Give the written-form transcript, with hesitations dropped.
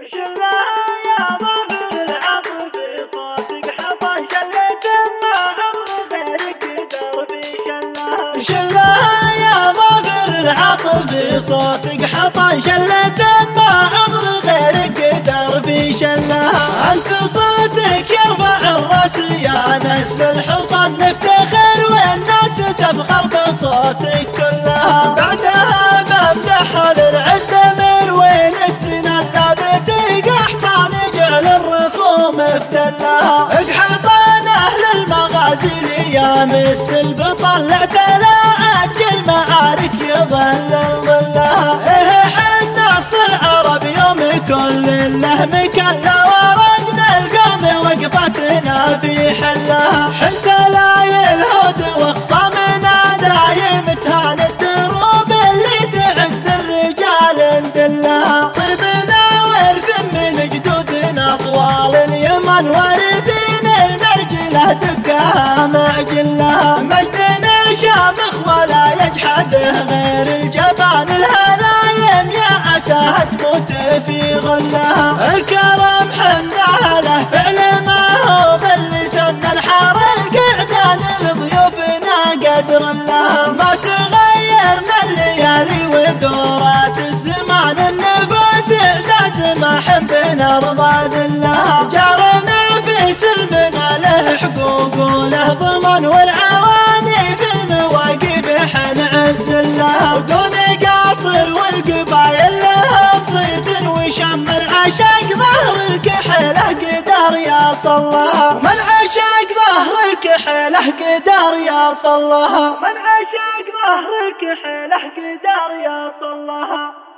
شلها يا ظافر العطف صوتك حطن شلت ما عمر غيرك قدر في شلها. شلها يا ظافر العطف صوتك حطن شلت ما عمر غيرك قدر في شلها. انت صوتك يرفع الراس يا نسل الحصن نفتخر والناس تفخر بصوتك كلها. بعدها بمدح للعز من وين السنان ثابت قحطان جعل الرخوم افتلها. اقحطان اهل المغازي ليامس البطل اعتلى اجل معارك يظلل ظلها. حنا اصل العرب يوم كل له مكان لو وردنا القوم وقفتنا في حلها. حل سلايل هود وخصامنا دايم تهان الدروب اللي تعز الرجال ندلها. طيبنا ورث من جدودنا طوال اليمن وارثين المرجله دقها معجلها. مجدنا شامخ ولا يجحده غير الجبان الهلايم يا عساها تموت في غلها. الكرم حنا له فعل ما هو باللسان الحار القعدان لضيوفنا قدر لها. ما تغيرنا الليالي ودورات الزمان النفوس اعزاز ما حبنا رضا ذلها. جارنا في سلمنا له حقوق وله ضمان والعواني في المواقف حنعز لها. ودون قاصر والقبايل لها بصيت وشم العشاق ظهر الكحله قدر يا صلها. من عشاق ظهر الكحله قدر يا صلها. من عشاق ظهر الكحله قدر يا صلها.